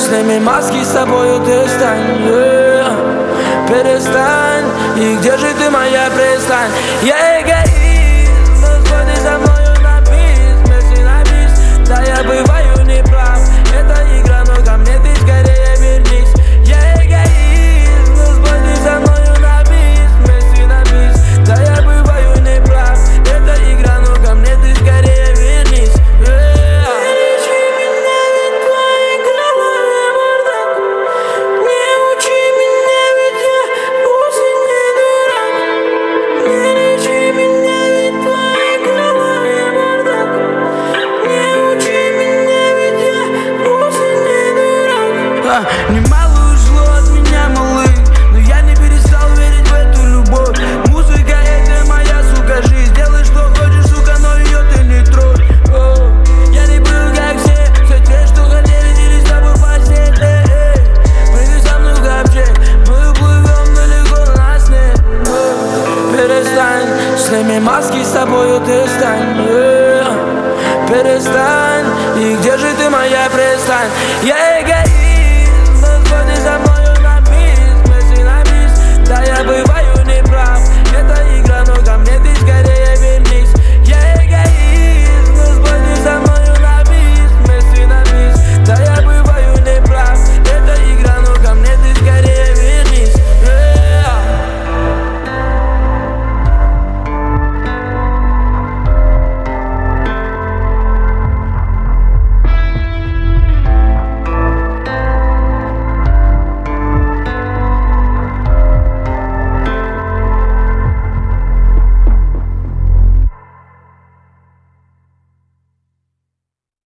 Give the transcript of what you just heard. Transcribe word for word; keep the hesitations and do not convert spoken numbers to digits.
сними маски, с собою ты стань, yeah. Перестань, и где же ты, моя пристань? Я эгоист, но сходи со мною на бис, вместе на бис. Да, я бываю неправ, это игра, но ко мне ты скорее вернись. Я эгоист, но сходи со мною на бис, вместе на бис. Да, я бываю неправ, это игра, но ко мне ты скорее вернись, yeah. Немало ушло от меня, малый, но я не перестал верить в эту любовь. Музыка — это моя, сука, жизнь. Делай, что хочешь, сука, но ее ты не трогай. О, я не был как все, все те, что хотели, делись с тобой постель. Эй, эй, прыгай со мной в ковчег, мы уплывем далеко на сне. О, перестань, сними маски, с тобою ты стань, yeah. Перестань, и где же ты, моя пристань? Я эгоист.